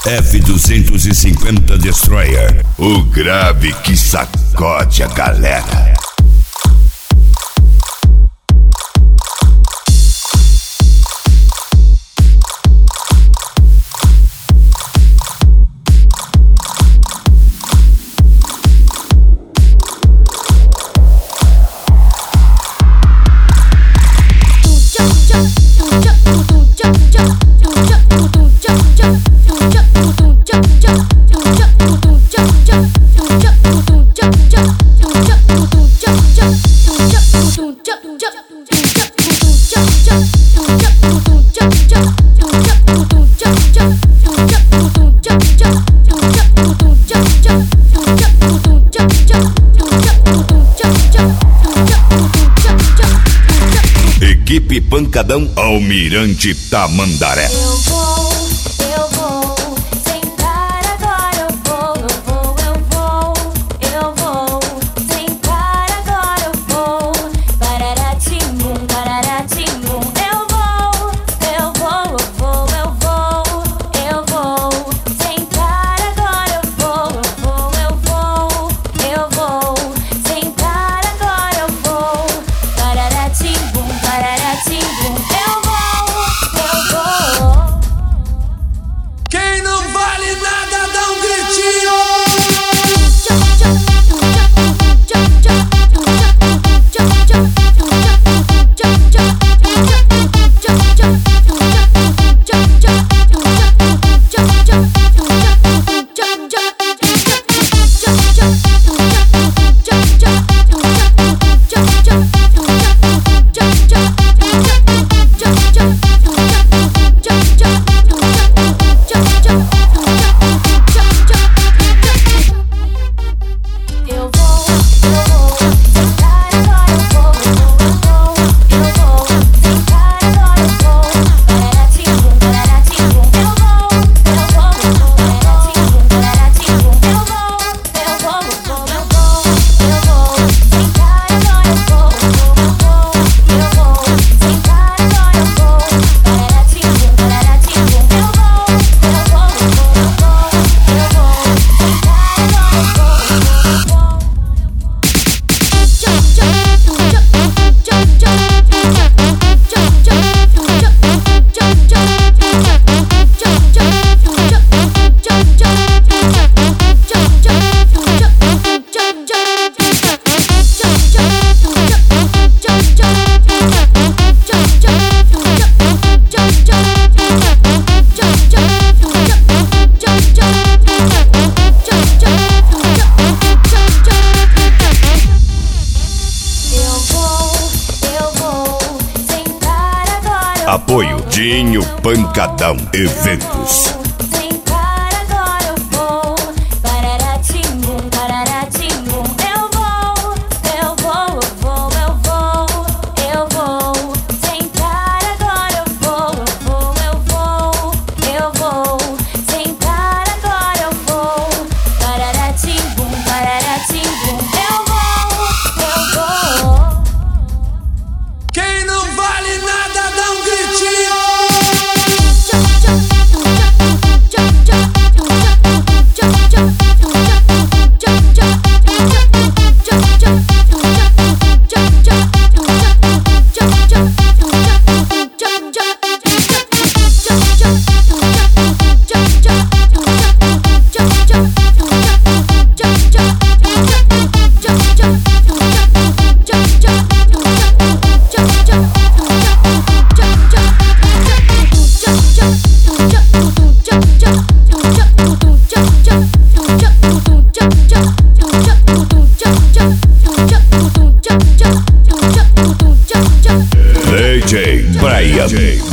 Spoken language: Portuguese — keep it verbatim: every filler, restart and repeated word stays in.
F duzentos e cinquenta Destroyer, o grave que sacode a galera. Equipe Pancadão, Almirante Tamandaré. Eu vou, eu vou, sentar agora eu vou, eu vou, eu vou, eu vou, sentar agora eu vou, pararatim-bum, pararatim-bum, eu vou, eu vou, eu vou, eu vou, eu vou, sentar agora eu vou, eu vou, eu vou, eu vou, sentar agora eu vou, pararatim-bum, pararatim-bum, eu vou, eu vou. Quem não vale nada dá um gritinho. Eu vou, eu vou, sentar agora eu vou, eu vou, eu vou, sentar agora eu vou, pararatim-bum, pararatim-bum, eu vou, eu vou, pararatim-bum, pararatim-bum, eu vou, eu vou, eu vou, eu vou, sentar agora eu vou, eu vou, eu vou, sentar agora eu vou, pararatim-bum, pararatim-bum, eu vou, eu vou, eu vou, eu vou, sentar agora eu vou. Eu vou, eu vou, sentar agora. Apoio Dinho Pancadão Eventos. Sentar agora eu vou, pararatim-bum, pararatim-bum, eu vou, eu vou, eu vou, eu vou, eu vou, sentar agora eu vou, eu vou, eu vou, eu vou, sentar agora eu vou, pararatim-bum, pararatim-bum, eu vou, eu vou. Quem não vale nada dá um gritinho. D J Brian